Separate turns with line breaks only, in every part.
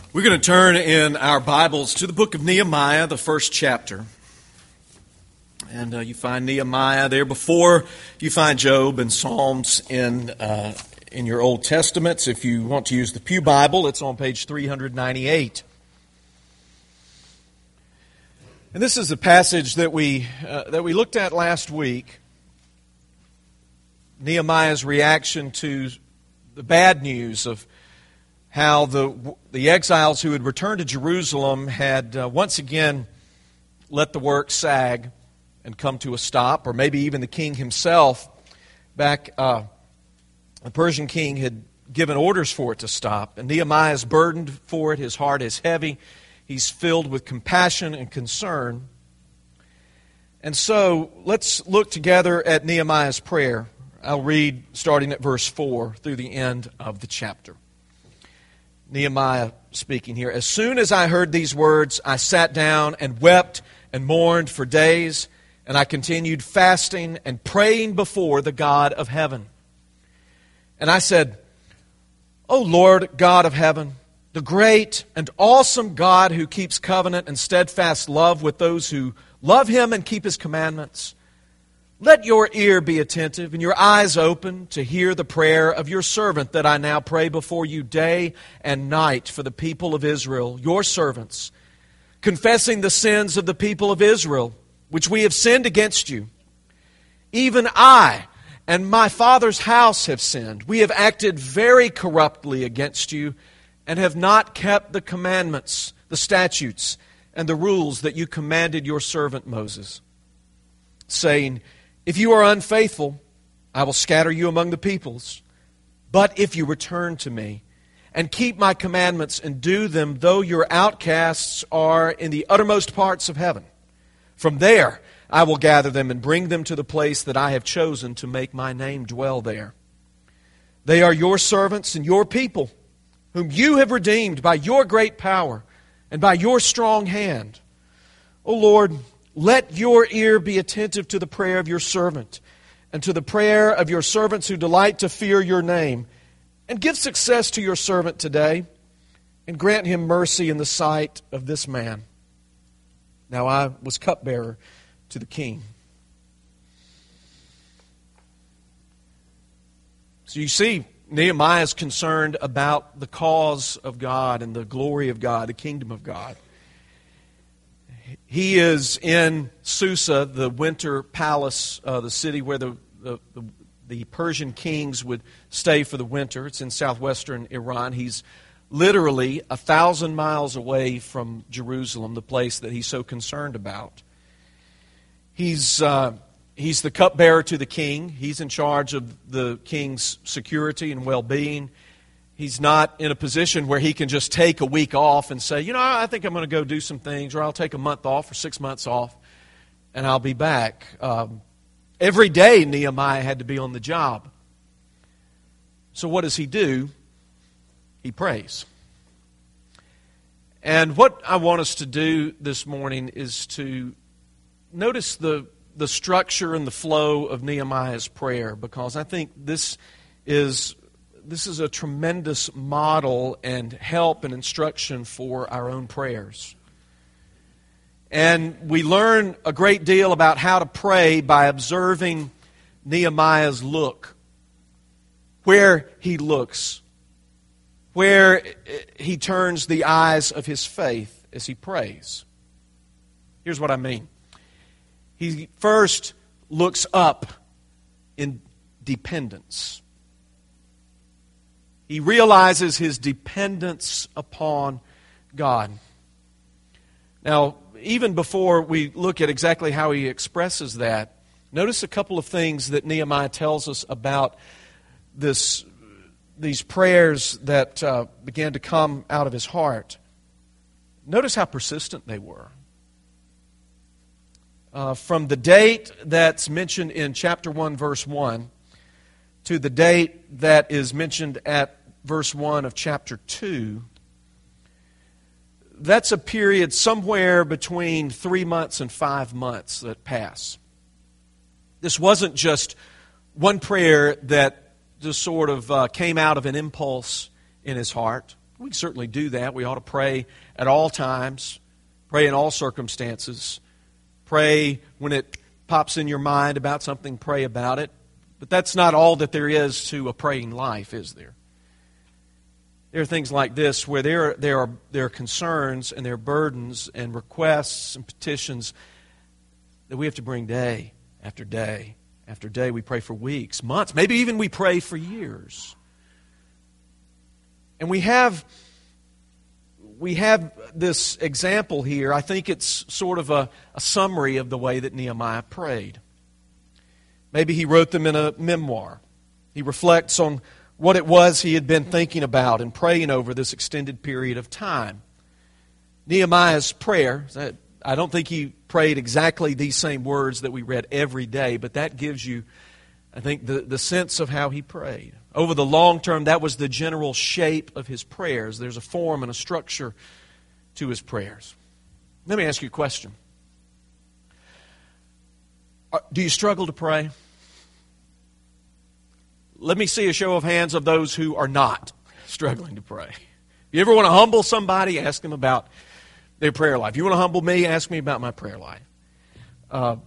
We're going to turn in our Bibles to the book of Nehemiah, the first chapter. And you find Nehemiah there before you find Job and Psalms in your Old Testaments. If you want to use the Pew Bible, it's on page 398. And this is a passage that we looked at last week. Nehemiah's reaction to the bad news of how the exiles who had returned to Jerusalem had once again let the work sag and come to a stop, or maybe even the king himself, the Persian king had given orders for it to stop. And Nehemiah is burdened for it. His heart is heavy. He's filled with compassion and concern. And so let's look together at Nehemiah's prayer. I'll read starting at verse 4 through the end of the chapter. Nehemiah speaking here. As soon as I heard these words, I sat down and wept and mourned for days, and I continued fasting and praying before the God of heaven. And I said, O Lord God of heaven, the great and awesome God who keeps covenant and steadfast love with those who love Him and keep His commandments, let your ear be attentive and your eyes open to hear the prayer of your servant that I now pray before you day and night for the people of Israel, your servants, confessing the sins of the people of Israel, which we have sinned against you. Even I and my father's house have sinned. We have acted very corruptly against you and have not kept the commandments, the statutes, and the rules that you commanded your servant Moses, saying, if you are unfaithful, I will scatter you among the peoples. But if you return to me and keep my commandments and do them, though your outcasts are in the uttermost parts of heaven, from there I will gather them and bring them to the place that I have chosen to make my name dwell there. They are your servants and your people, whom you have redeemed by your great power and by your strong hand. O Lord, let your ear be attentive to the prayer of your servant and to the prayer of your servants who delight to fear your name. And give success to your servant today and grant him mercy in the sight of this man. Now I was cupbearer to the king. So you see, Nehemiah is concerned about the cause of God and the glory of God, the kingdom of God. He is in Susa, the winter palace, the city where the Persian kings would stay for the winter. It's in southwestern Iran. He's literally 1,000 miles away from Jerusalem, the place that he's so concerned about. He's the cupbearer to the king. He's in charge of the king's security and well-being. He's not in a position where he can just take a week off and say, I think I'm going to go do some things, or I'll take a month off or 6 months off, and I'll be back. Every day Nehemiah had to be on the job. So what does he do? He prays. And what I want us to do this morning is to notice the structure and the flow of Nehemiah's prayer, because I think this is a tremendous model and help and instruction for our own prayers. And we learn a great deal about how to pray by observing Nehemiah's look, where he looks, where he turns the eyes of his faith as he prays. Here's what I mean. He first looks up in dependence. He realizes his dependence upon God. Now, even before we look at exactly how he expresses that, notice a couple of things that Nehemiah tells us about these prayers that began to come out of his heart. Notice how persistent they were. From the date that's mentioned in chapter 1, verse 1, to the date that is mentioned at verse 1 of chapter 2, that's a period somewhere between 3 months and 5 months that pass. This wasn't just one prayer that just sort of came out of an impulse in his heart. We can certainly do that. We ought to pray at all times, pray in all circumstances, pray when it pops in your mind about something, pray about it. But that's not all that there is to a praying life, is there? There are things like this where there are concerns and there are burdens and requests and petitions that we have to bring day after day after day. We pray for weeks, months, maybe even we pray for years. And we have this example here. I think it's sort of a summary of the way that Nehemiah prayed. Maybe he wrote them in a memoir. He reflects on what it was he had been thinking about and praying over this extended period of time. Nehemiah's prayer, I don't think he prayed exactly these same words that we read every day, but that gives you, I think, the sense of how he prayed. Over the long term, that was the general shape of his prayers. There's a form and a structure to his prayers. Let me ask you a question. Do you struggle to pray? Let me see a show of hands of those who are not struggling to pray. If you ever want to humble somebody, ask them about their prayer life. If you want to humble me, ask me about my prayer life. But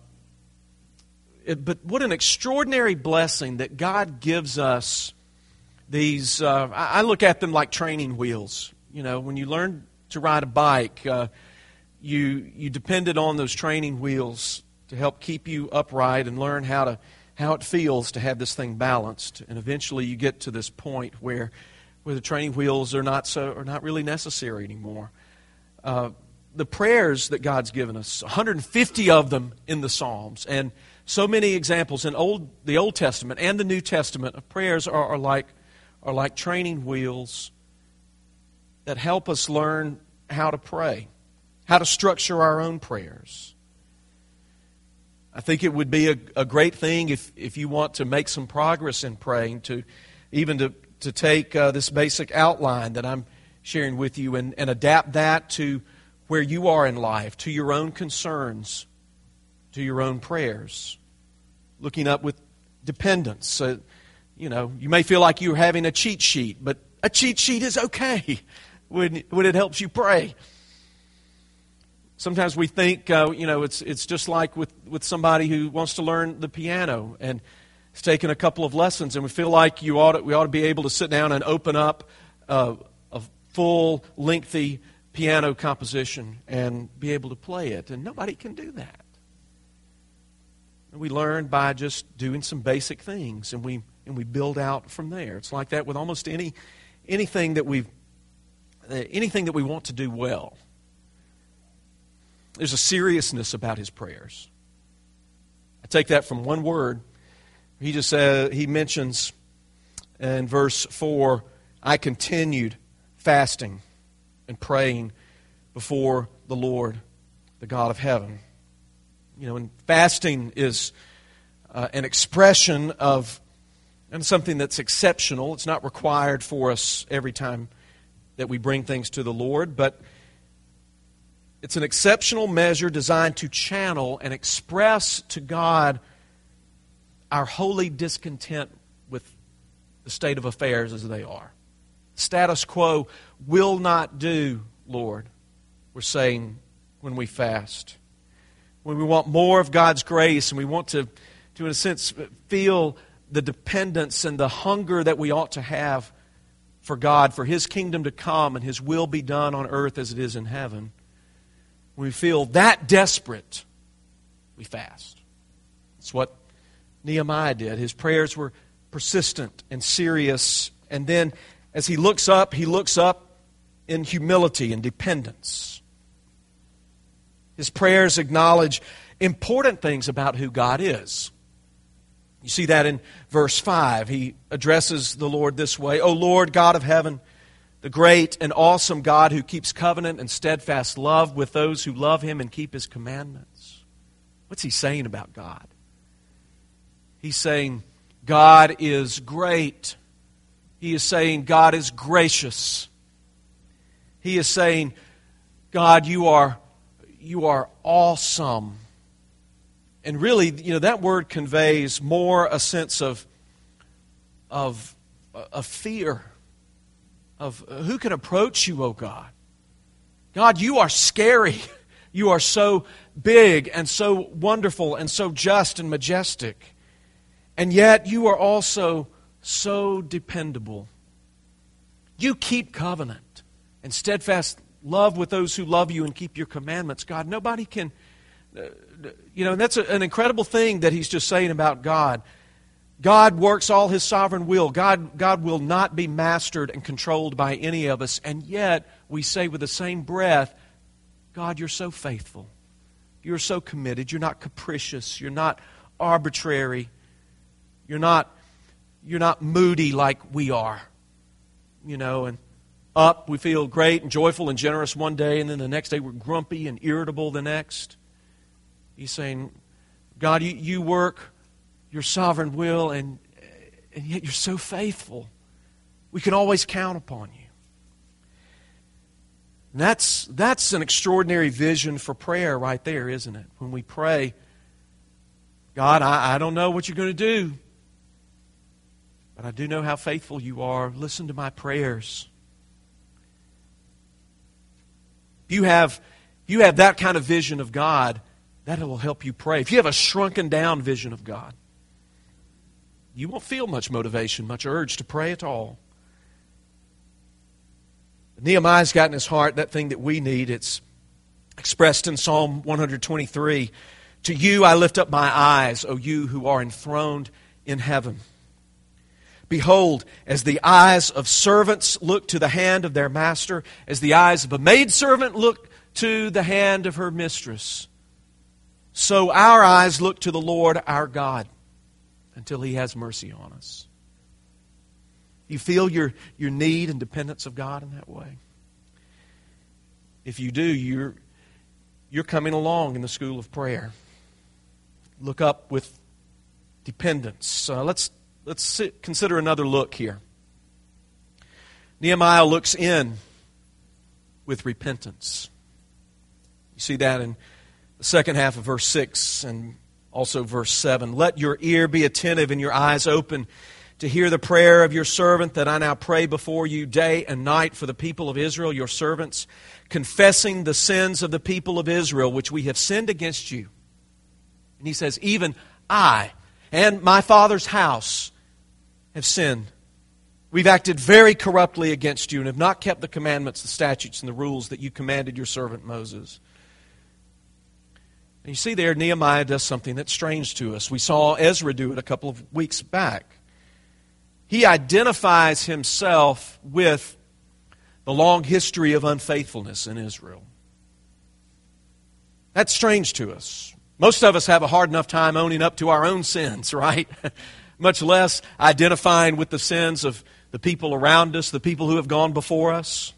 what an extraordinary blessing that God gives us these, I look at them like training wheels. You know, when you learn to ride a bike, you depended on those training wheels to help keep you upright and learn how it feels to have this thing balanced. And eventually you get to this point where the training wheels are not really necessary anymore. The prayers that God's given us, 150 of them in the Psalms, and so many examples in the Old Testament and the New Testament of prayers are like training wheels that help us learn how to pray, how to structure our own prayers. I think it would be a great thing if you want to make some progress in praying, to take this basic outline that I'm sharing with you and adapt that to where you are in life, to your own concerns, to your own prayers. Looking up with dependence. You may feel like you're having a cheat sheet, but a cheat sheet is okay when it helps you pray. Sometimes we think, it's just like with somebody who wants to learn the piano and has taken a couple of lessons, and we feel like we ought to be able to sit down and open up a full, lengthy piano composition and be able to play it, and nobody can do that. And we learn by just doing some basic things, and we build out from there. It's like that with almost anything that we want to do well. There's a seriousness about his prayers. I take that from one word. He mentions in verse 4, I continued fasting and praying before the Lord, the God of heaven. And fasting is an expression of something that's exceptional. It's not required for us every time that we bring things to the Lord, but it's an exceptional measure designed to channel and express to God our holy discontent with the state of affairs as they are. Status quo will not do, Lord, we're saying when we fast. When we want more of God's grace and we want to in a sense, feel the dependence and the hunger that we ought to have for God, for His kingdom to come and His will be done on earth as it is in heaven. When we feel that desperate, we fast. That's what Nehemiah did. His prayers were persistent and serious. And then as he looks up in humility and dependence. His prayers acknowledge important things about who God is. You see that in verse 5. He addresses the Lord this way, O Lord, God of heaven, the great and awesome God who keeps covenant and steadfast love with those who love Him and keep His commandments. What's he saying about God? He's saying God is great. He is saying God is gracious. He is saying, God, you are awesome. And really, that word conveys more a sense of fear, of who can approach you, O God. God, you are scary. You are so big and so wonderful and so just and majestic. And yet you are also so dependable. You keep covenant and steadfast love with those who love you and keep your commandments. God, nobody can, and that's an incredible thing that he's just saying about God. God works all his sovereign will. God will not be mastered and controlled by any of us. And yet, we say with the same breath, God, you're so faithful. You're so committed. You're not capricious. You're not arbitrary. You're not moody like we are. And up, we feel great and joyful and generous one day, and then the next day we're grumpy and irritable the next. He's saying, God, you work your sovereign will, and yet you're so faithful. We can always count upon you. And that's an extraordinary vision for prayer right there, isn't it? When we pray, God, I don't know what you're going to do, but I do know how faithful you are. Listen to my prayers. If you have that kind of vision of God, that will help you pray. If you have a shrunken down vision of God, you won't feel much motivation, much urge to pray at all. Nehemiah's got in his heart that thing that we need. It's expressed in Psalm 123. To you I lift up my eyes, O you who are enthroned in heaven. Behold, as the eyes of servants look to the hand of their master, as the eyes of a maidservant look to the hand of her mistress, so our eyes look to the Lord our God until He has mercy on us. You feel your need and dependence of God in that way? If you do, you're coming along in the school of prayer. Look up with dependence. Let's consider another look here. Nehemiah looks in with repentance. You see that in the second half of verse 6 and also verse 7. Let your ear be attentive and your eyes open to hear the prayer of your servant that I now pray before you day and night for the people of Israel, your servants, confessing the sins of the people of Israel, which we have sinned against you. And he says, even I and my father's house have sinned. We've acted very corruptly against you and have not kept the commandments, the statutes, and the rules that you commanded your servant Moses. And you see there, Nehemiah does something that's strange to us. We saw Ezra do it a couple of weeks back. He identifies himself with the long history of unfaithfulness in Israel. That's strange to us. Most of us have a hard enough time owning up to our own sins, right? Much less identifying with the sins of the people around us, the people who have gone before us.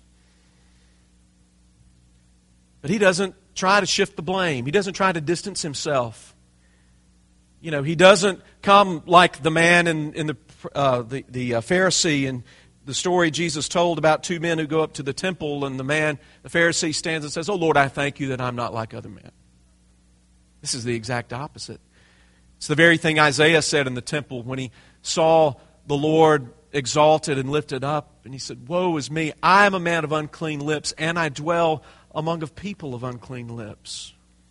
But he doesn't try to shift the blame. He doesn't try to distance himself. He doesn't come like the man in the Pharisee in the story Jesus told about two men who go up to the temple, and the Pharisee stands and says, "Oh Lord, I thank you that I'm not like other men." This is the exact opposite. It's the very thing Isaiah said in the temple when he saw the Lord exalted and lifted up, and he said, "Woe is me, I am a man of unclean lips, and I dwell among a people of unclean lips."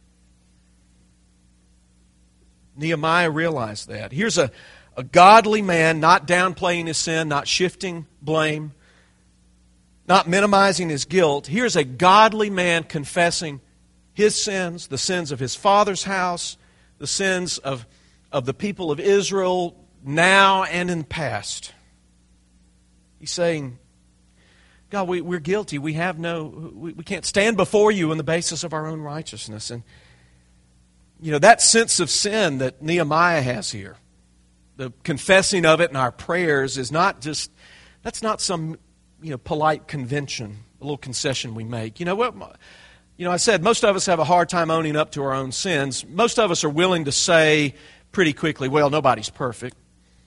Nehemiah realized that. Here's a godly man, not downplaying his sin, not shifting blame, not minimizing his guilt. Here's a godly man confessing his sins, the sins of his father's house, the sins of the people of Israel now and in the past. He's saying, God, we're guilty. We can't stand before you on the basis of our own righteousness. And that sense of sin that Nehemiah has here, the confessing of it in our prayers is that's not some polite convention, a little concession we make. I said most of us have a hard time owning up to our own sins. Most of us are willing to say pretty quickly, well, nobody's perfect.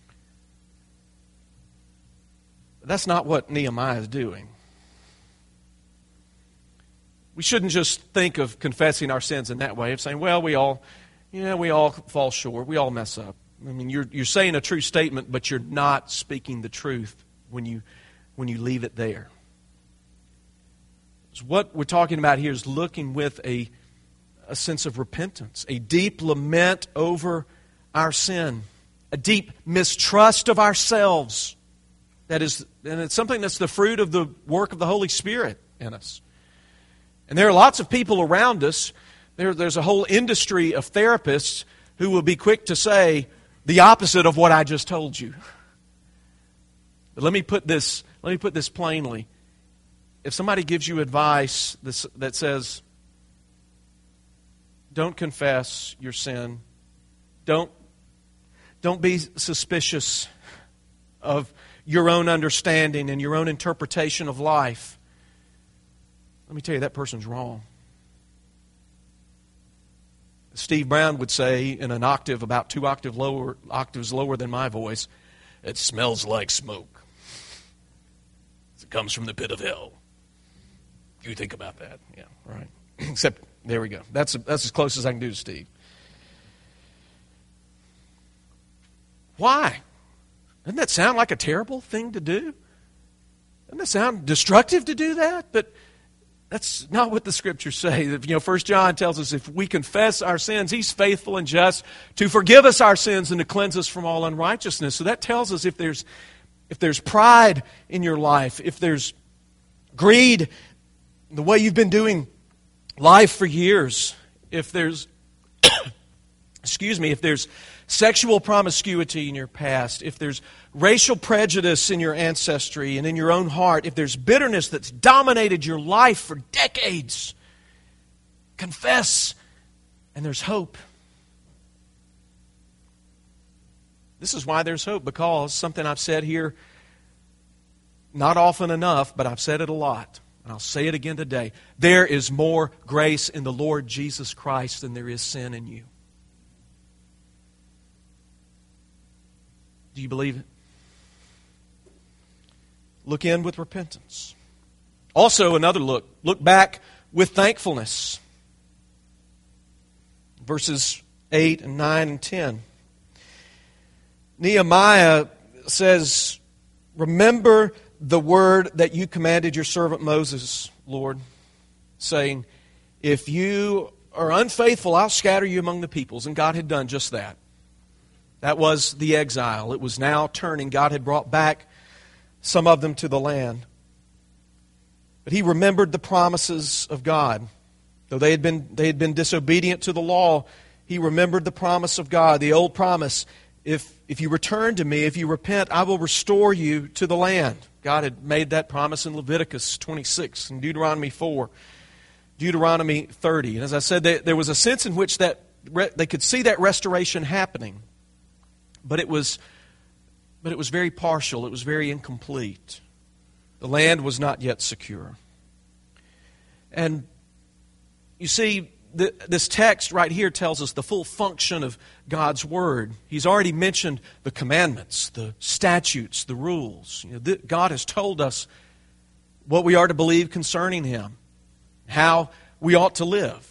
But that's not what Nehemiah is doing. We shouldn't just think of confessing our sins in that way, of saying, well, we all fall short, we all mess up. I mean, you're saying a true statement, but you're not speaking the truth when you leave it there. So what we're talking about here is looking with a sense of repentance, a deep lament over our sin, a deep mistrust of ourselves. And it's something that's the fruit of the work of the Holy Spirit in us. And there are lots of people around us. There's a whole industry of therapists who will be quick to say the opposite of what I just told you. But let me put this plainly. If somebody gives you advice that says, don't confess your sin, don't be suspicious of your own understanding and your own interpretation of life, let me tell you, that person's wrong. Steve Brown would say in an octave about 2 octaves lower than my voice, it smells like smoke. It comes from the pit of hell. You think about that. Yeah, right. Except, there we go. That's as close as I can do to Steve. Why? Doesn't that sound like a terrible thing to do? Doesn't that sound destructive to do that? But that's not what the Scriptures say. 1 John tells us if we confess our sins, He's faithful and just to forgive us our sins and to cleanse us from all unrighteousness. So that tells us if there's pride in your life, if there's greed, the way you've been doing life for years, if there's if there's sexual promiscuity in your past, if there's racial prejudice in your ancestry and in your own heart, if there's bitterness that's dominated your life for decades, confess, and there's hope. This is why there's hope, because something I've said here not often enough, but I've said it a lot, and I'll say it again today. There is more grace in the Lord Jesus Christ than there is sin in you. Do you believe it? Look in with repentance. Also, another look. Look back with thankfulness. Verses 8 and 9 and 10. Nehemiah says, remember the word that you commanded your servant Moses, Lord, saying, if you are unfaithful, I'll scatter you among the peoples. And God had done just that. That was the exile. It was now turning. God had brought back some of them to the land. But he remembered the promises of God. Though they had been disobedient to the law, he remembered the promise of God, the old promise. If you return to me, if you repent, I will restore you to the land. God had made that promise in Leviticus 26 and Deuteronomy 4, Deuteronomy 30. And as I said, there was a sense in which that they could see that restoration happening. But it was very partial. It was very incomplete. The land was not yet secure. And you see, this text right here tells us the full function of God's Word. He's already mentioned the commandments, the statutes, the rules. God has told us what we are to believe concerning Him, how we ought to live.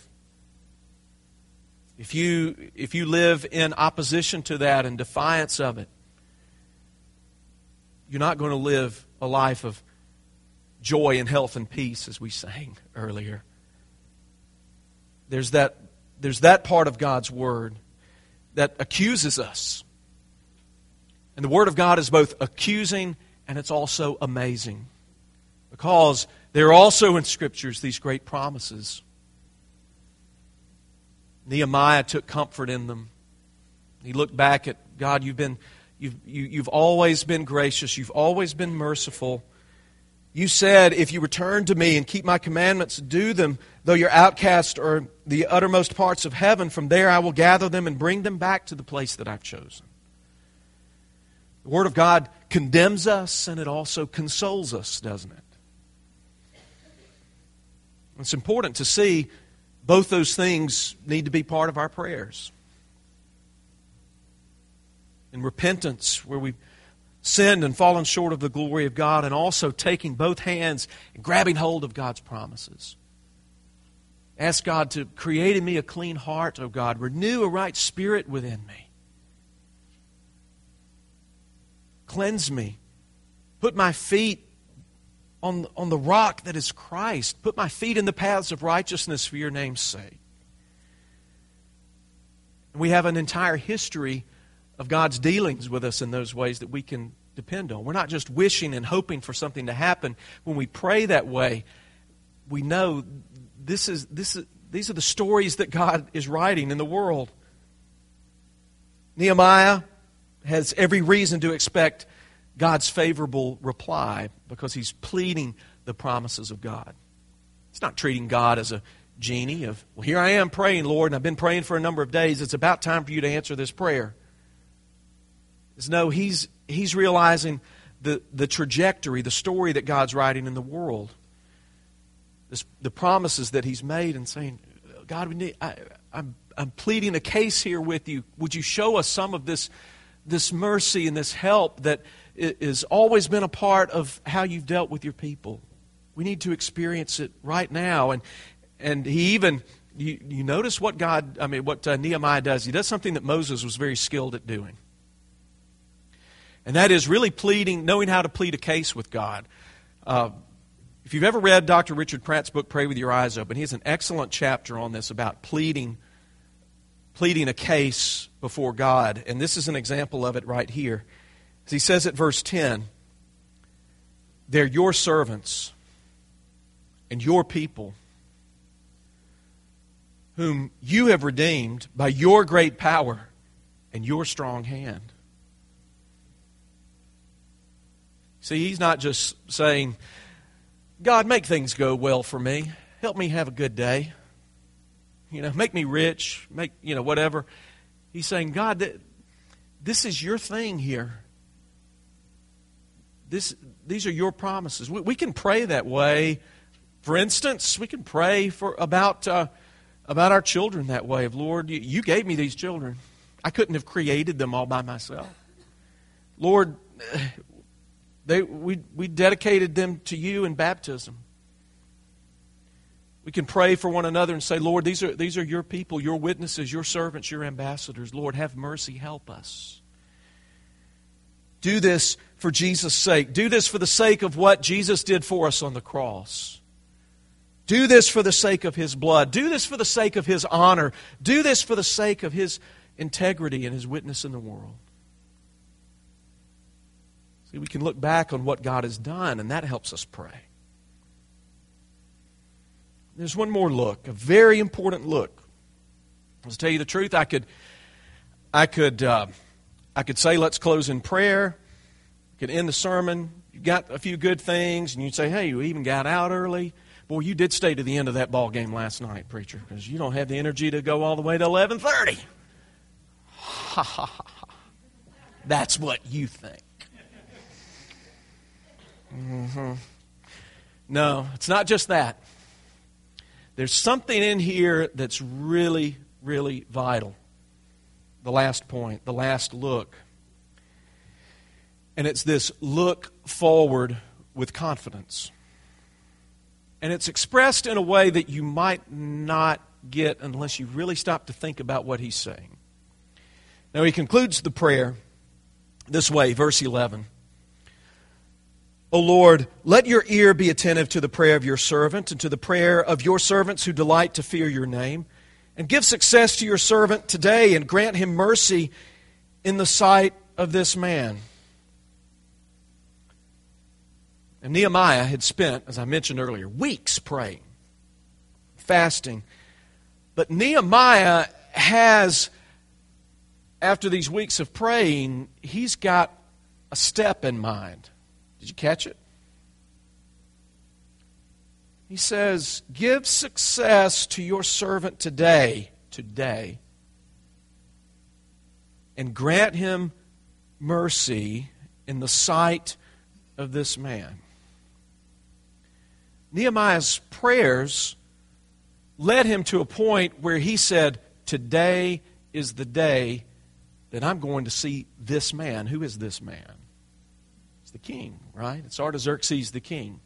If you live in opposition to that and defiance of it, you're not going to live a life of joy and health and peace, as we sang earlier. There's that part of God's Word that accuses us. And the Word of God is both accusing and it's also amazing. Because there are also in Scriptures these great promises. Nehemiah took comfort in them. He looked back at God. You've always been gracious. You've always been merciful. You said, if you return to me and keep my commandments, do them, though you're outcast or the uttermost parts of heaven, from there I will gather them and bring them back to the place that I've chosen. The Word of God condemns us and it also consoles us, doesn't it? It's important to see both those things need to be part of our prayers. In repentance, where we've sinned and fallen short of the glory of God, and also taking both hands and grabbing hold of God's promises. Ask God to create in me a clean heart, O God. Renew a right spirit within me. Cleanse me. Put my feet on the rock that is Christ. Put my feet in the paths of righteousness for your name's sake. And we have an entire history of God's dealings with us in those ways that we can depend on. We're not just wishing and hoping for something to happen. When we pray that way, we know these are the stories that God is writing in the world. Nehemiah has every reason to expect God's favorable reply because he's pleading the promises of God. He's not treating God as a genie of, well, here I am praying, Lord, and I've been praying for a number of days. It's about time for you to answer this prayer. No, he's realizing the trajectory, the story that God's writing in the world. The promises that He's made and saying, God, I'm pleading a case here with you. Would you show us some of this mercy and this help that has always been a part of how you've dealt with your people? We need to experience it right now. And he even, you notice what Nehemiah does. He does something that Moses was very skilled at doing. And that is really knowing how to plead a case with God. If you've ever read Dr. Richard Pratt's book, Pray With Your Eyes Open, he has an excellent chapter on this about pleading a case before God. And this is an example of it right here. As he says at verse 10, they're your servants and your people, whom you have redeemed by your great power and your strong hand. See, he's not just saying, God, make things go well for me. Help me have a good day. Make me rich. Whatever. He's saying, God, this is your thing here. These are your promises. We can pray that way. For instance, we can pray about our children that way. Of Lord, you gave me these children. I couldn't have created them all by myself. Lord, we dedicated them to you in baptism. We can pray for one another and say, Lord, these are your people, your witnesses, your servants, your ambassadors. Lord, have mercy, help us. Do this for Jesus' sake. Do this for the sake of what Jesus did for us on the cross. Do this for the sake of His blood. Do this for the sake of His honor. Do this for the sake of His integrity and His witness in the world. See, we can look back on what God has done, and that helps us pray. There's one more look, a very important look. To tell you the truth, I could say, let's close in prayer. I could end the sermon. You got a few good things, and you'd say, hey, you even got out early. Boy, you did stay to the end of that ball game last night, preacher, because you don't have the energy to go all the way to 11:30. Ha, ha, ha, ha. That's what you think. Mm-hmm. No, it's not just that. There's something in here that's really, really vital. The last point, the last look. And it's this look forward with confidence. And it's expressed in a way that you might not get unless you really stop to think about what he's saying. Now he concludes the prayer this way, verse 11. O Lord, let your ear be attentive to the prayer of your servant and to the prayer of your servants who delight to fear your name. And give success to your servant today and grant him mercy in the sight of this man. And Nehemiah had spent, as I mentioned earlier, weeks praying, fasting. But Nehemiah has, after these weeks of praying, he's got a step in mind. Did you catch it? He says, give success to your servant today, and grant him mercy in the sight of this man. Nehemiah's prayers led him to a point where he said, today is the day that I'm going to see this man. Who is this man? It's the king, right? It's Artaxerxes the king.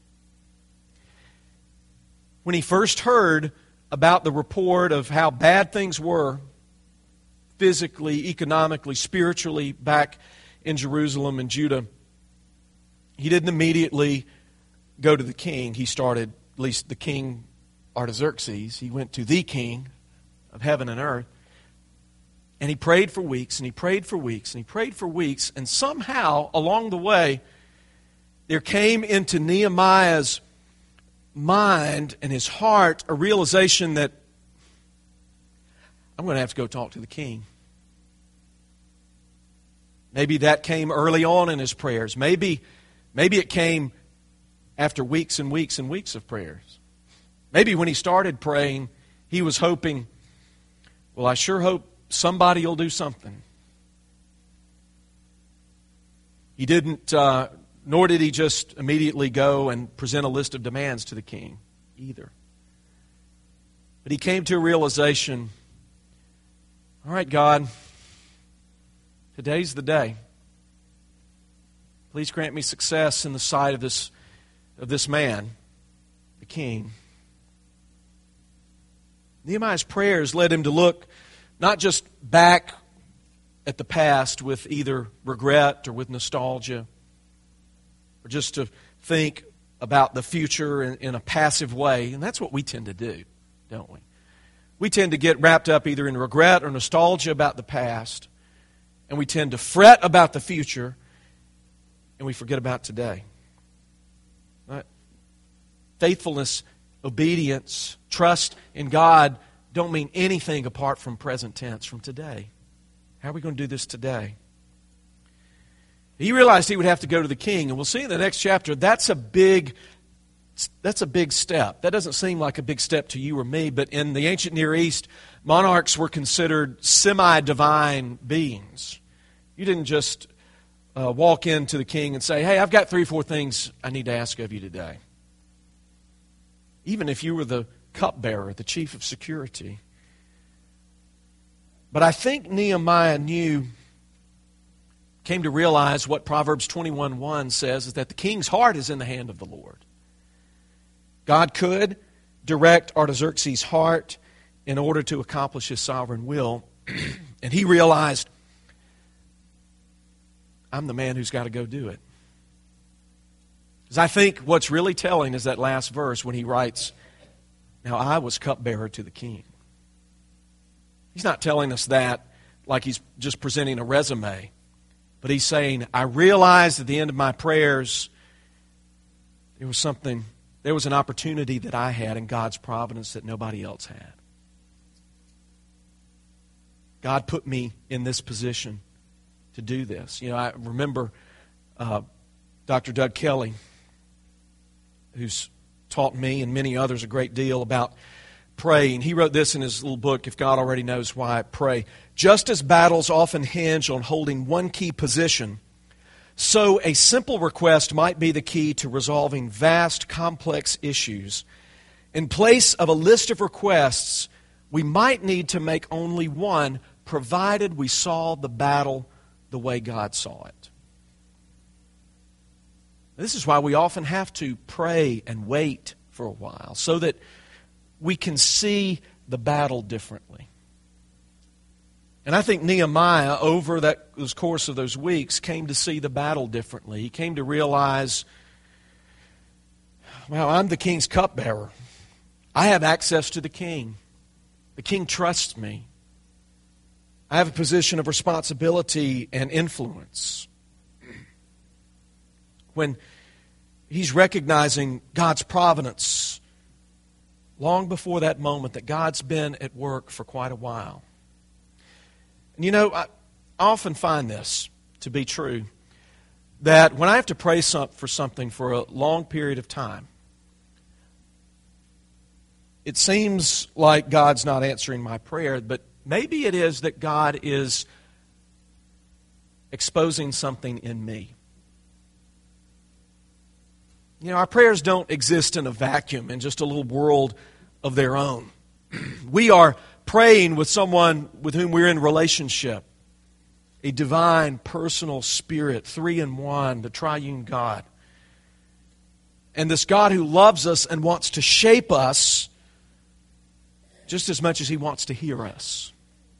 When he first heard about the report of how bad things were, physically, economically, spiritually, back in Jerusalem and Judah, he didn't immediately go to the king. He started, at least the king Artaxerxes, he went to the king of heaven and earth. And he prayed for weeks, and he prayed for weeks, and he prayed for weeks. And somehow, along the way, there came into Nehemiah's mind and his heart a realization that I'm going to have to go talk to the king. Maybe that came early on in his prayers. Maybe it came after weeks and weeks and weeks of prayers. Maybe when he started praying, he was hoping, well, I sure hope somebody will do something. He didn't, nor did he just immediately go and present a list of demands to the king either. But he came to a realization, all right, God, today's the day. Please grant me success in the sight of this man, the king. Nehemiah's prayers led him to look not just back at the past with either regret or with nostalgia, or just to think about the future in a passive way. And that's what we tend to do, don't we? We tend to get wrapped up either in regret or nostalgia about the past, and we tend to fret about the future, and we forget about today. Right? Faithfulness, obedience, trust in God don't mean anything apart from present tense, from today. How are we going to do this today? He realized he would have to go to the king, and we'll see in the next chapter that's a big step. That doesn't seem like a big step to you or me, but in the ancient Near East, monarchs were considered semi-divine beings. You didn't just walk into the king and say, hey, I've got 3 or 4 things I need to ask of you today. Even if you were the cupbearer, the chief of security. But I think Nehemiah came to realize what Proverbs 21:1 says, is that the king's heart is in the hand of the Lord. God could direct Artaxerxes' heart in order to accomplish his sovereign will. And he realized, I'm the man who's got to go do it. Because I think what's really telling is that last verse when he writes, now I was cupbearer to the king. He's not telling us that like he's just presenting a resume. But he's saying, I realized at the end of my prayers, there was an opportunity that I had in God's providence that nobody else had. God put me in this position to do this. You know, I remember Dr. Doug Kelly, who's taught me and many others a great deal about praying. He wrote this in his little book, If God Already Knows Why I Pray. Just as battles often hinge on holding one key position, so a simple request might be the key to resolving vast, complex issues. In place of a list of requests, we might need to make only one, provided we saw the battle the way God saw it. This is why we often have to pray and wait for a while, so that we can see the battle differently. And I think Nehemiah, over those course of those weeks, came to see the battle differently. He came to realize, well, I'm the king's cupbearer. I have access to the king. The king trusts me. I have a position of responsibility and influence. When he's recognizing God's providence long before that moment, that God's been at work for quite a while. And you know, I often find this to be true, that when I have to pray for something for a long period of time, it seems like God's not answering my prayer, but maybe it is that God is exposing something in me. You know, our prayers don't exist in a vacuum, in just a little world of their own. We are praying with someone with whom we're in relationship, a divine, personal spirit, 3 in 1, the triune God. And this God who loves us and wants to shape us just as much as He wants to hear us.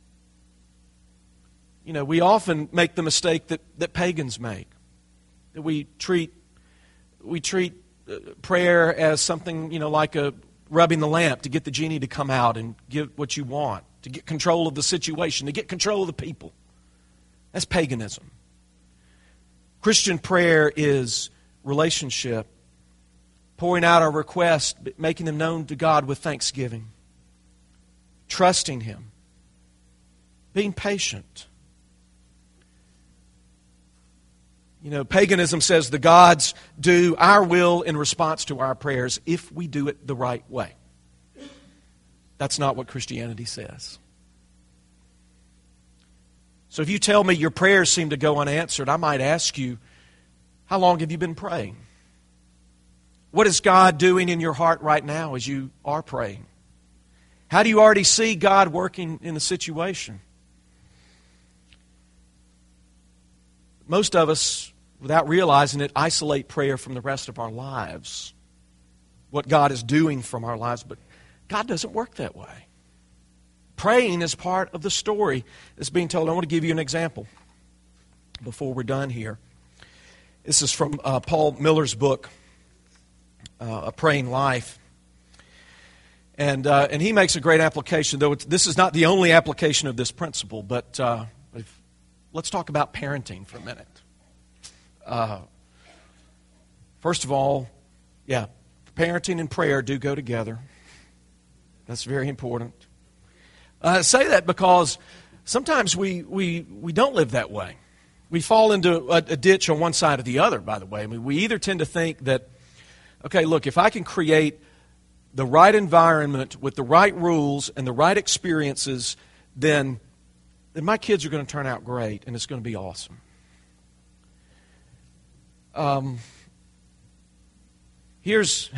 You know, we often make the mistake that pagans make, that we treat prayer as something, like a rubbing the lamp to get the genie to come out and give what you want, to get control of the situation, to get control of the people. That's paganism. Christian prayer is relationship, pouring out our requests, making them known to God with thanksgiving, trusting Him, being patient. Paganism says the gods do our will in response to our prayers if we do it the right way. That's not what Christianity says. So if you tell me your prayers seem to go unanswered, I might ask you, how long have you been praying? What is God doing in your heart right now as you are praying? How do you already see God working in the situation? Most of us, without realizing it, isolate prayer from the rest of our lives. What God is doing from our lives. But God doesn't work that way. Praying is part of the story that's being told. I want to give you an example before we're done here. This is from Paul Miller's book, A Praying Life. And he makes a great application, though this is not the only application of this principle, but let's talk about parenting for a minute. First of all, parenting and prayer do go together. That's very important. I say that because sometimes we don't live that way. We fall into a ditch on one side or the other, by the way. I mean, we either tend to think that, okay, look, if I can create the right environment with the right rules and the right experiences, then my kids are going to turn out great and it's going to be awesome. Here's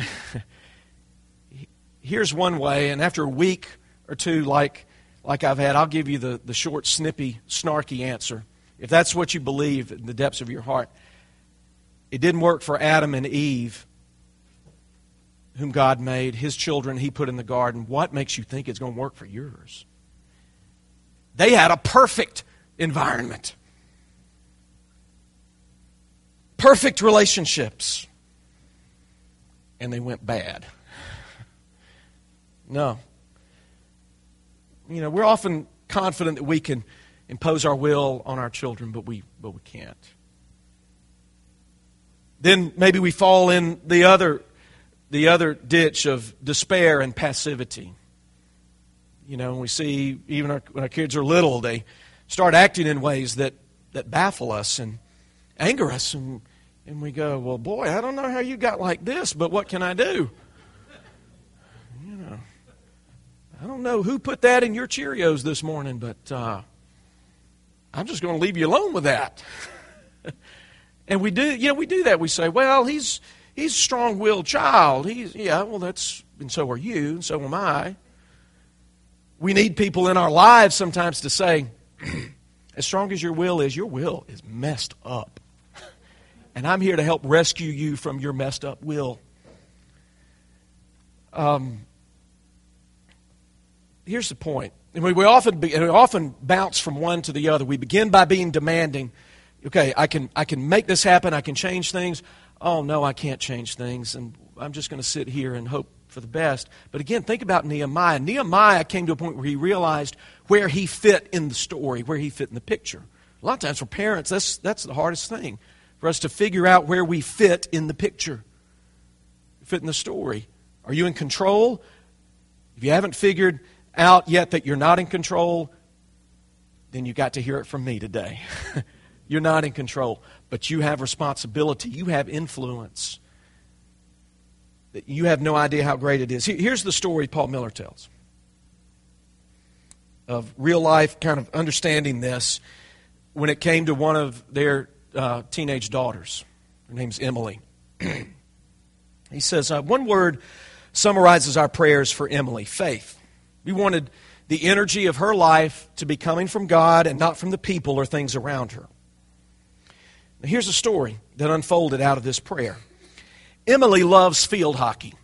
one way, and after a week or two like I've had, I'll give you the short, snippy, snarky answer. If that's what you believe in the depths of your heart, it didn't work for Adam and Eve, whom God made, His children He put in the garden. What makes you think it's going to work for yours? They had a perfect environment. Perfect relationships. And they went bad. No. We're often confident that we can impose our will on our children, but we can't. Then maybe we fall in the other ditch of despair and passivity. When we see, even when our kids are little, they start acting in ways that baffle us and anger us. And we go, well, boy, I don't know how you got like this, but what can I do? I don't know who put that in your Cheerios this morning, but I'm just going to leave you alone with that. And we do that. We say, well, he's a strong-willed child. And so are you, and so am I. We need people in our lives sometimes to say, as strong as your will is messed up. And I'm here to help rescue you from your messed up will. Here's the point. And we often bounce from one to the other. We begin by being demanding. Okay, I can make this happen. I can change things. Oh, no, I can't change things. And I'm just going to sit here and hope for the best. But again, think about Nehemiah. Nehemiah came to a point where he realized where he fit in the story, where he fit in the picture. A lot of times for parents, that's the hardest thing, for us to figure out where we fit in the picture, fit in the story. Are you in control? If you haven't figured out yet that you're not in control, then you got to hear it from me today. You're not in control, but you have responsibility. You have influence. You have no idea how great it is. Here's the story Paul Miller tells of real life kind of understanding this when it came to one of their teenage daughters. Her name's Emily. He says, one word summarizes our prayers for Emily: faith. We wanted the energy of her life to be coming from God and not from the people or things around her. Now, here's a story that unfolded out of this prayer. Emily loves field hockey.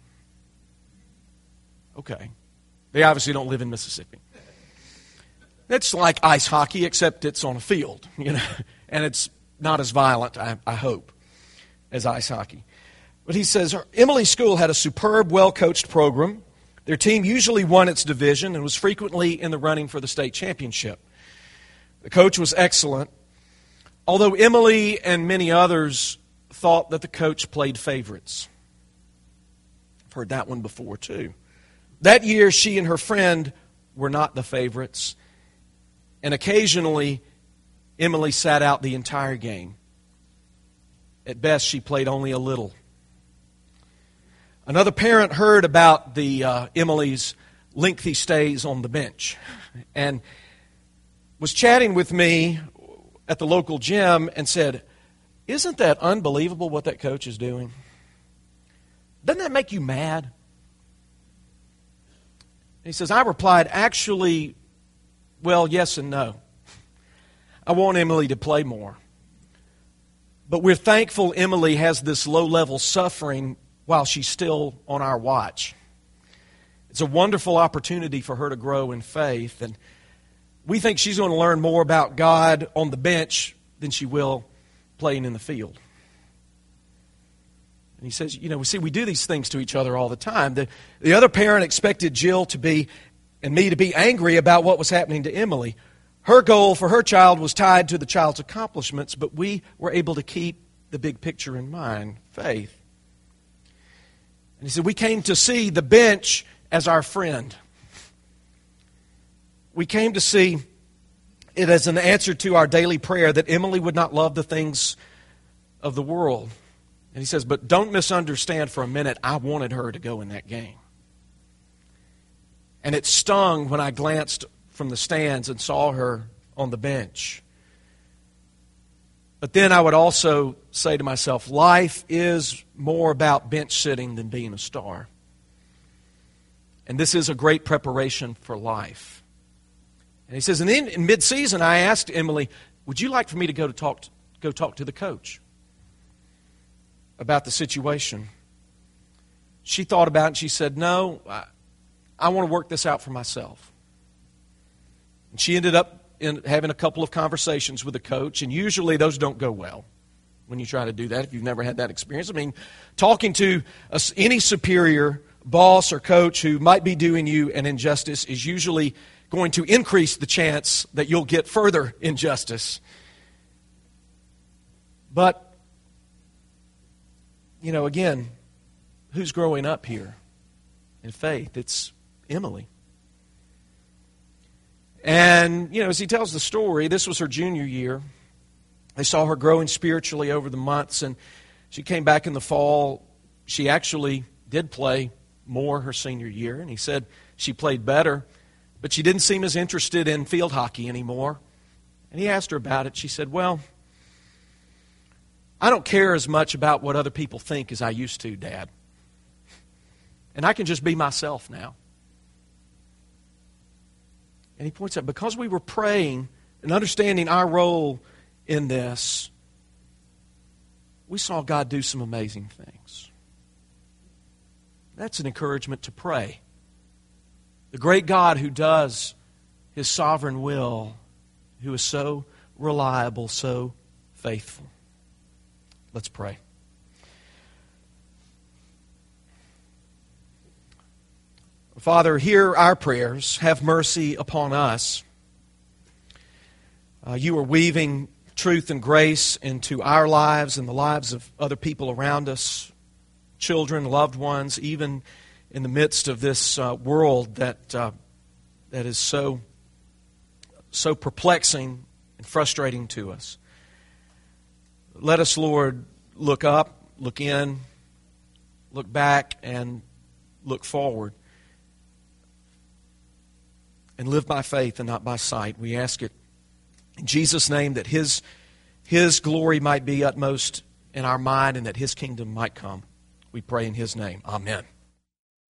Okay. They obviously don't live in Mississippi. It's like ice hockey, except it's on a field, and it's not as violent, I hope, as ice hockey. But he says, Emily's school had a superb, well-coached program. Their team usually won its division and was frequently in the running for the state championship. The coach was excellent, although Emily and many others thought that the coach played favorites. I've heard that one before, too. That year, she and her friend were not the favorites, and occasionally, Emily sat out the entire game. At best, she played only a little. Another parent heard about Emily's lengthy stays on the bench and was chatting with me at the local gym and said, "Isn't that unbelievable what that coach is doing? Doesn't that make you mad?" And he says, I replied, "Actually, well, yes and no. I want Emily to play more. But we're thankful Emily has this low-level suffering while she's still on our watch. It's a wonderful opportunity for her to grow in faith, and we think she's going to learn more about God on the bench than she will playing in the field." And he says, we do these things to each other all the time. The other parent expected Jill and me to be angry about what was happening to Emily. Her goal for her child was tied to the child's accomplishments, but we were able to keep the big picture in mind, faith. And he said, we came to see the bench as our friend. We came to see it as an answer to our daily prayer that Emily would not love the things of the world. And he says, but don't misunderstand for a minute, I wanted her to go in that game. And it stung when I glanced from the stands and saw her on the bench. But then I would also say to myself, life is more about bench sitting than being a star. And this is a great preparation for life. And he says, and then in mid-season, I asked Emily, would you like for me to go talk to the coach about the situation? She thought about it and she said, no, I want to work this out for myself. And she ended up having a couple of conversations with the coach, and usually those don't go well when you try to do that if you've never had that experience. I mean, talking to any superior boss or coach who might be doing you an injustice is usually going to increase the chance that you'll get further injustice. But, again, who's growing up here in faith? It's Emily. And, as he tells the story, this was her junior year. They saw her growing spiritually over the months, and she came back in the fall. She actually did play more her senior year, and he said she played better, but she didn't seem as interested in field hockey anymore. And he asked her about it. She said, well, I don't care as much about what other people think as I used to, Dad. And I can just be myself now. And he points out, because we were praying and understanding our role in this, we saw God do some amazing things. That's an encouragement to pray. The great God who does His sovereign will, who is so reliable, so faithful. Let's pray. Father, hear our prayers. Have mercy upon us. You are weaving truth and grace into our lives and the lives of other people around us, children, loved ones, even in the midst of this world that is so perplexing and frustrating to us. Let us, Lord, look up, look in, look back, and look forward. And live by faith and not by sight. We ask it in Jesus' name, that His glory might be utmost in our mind and that His kingdom might come. We pray in His name. Amen.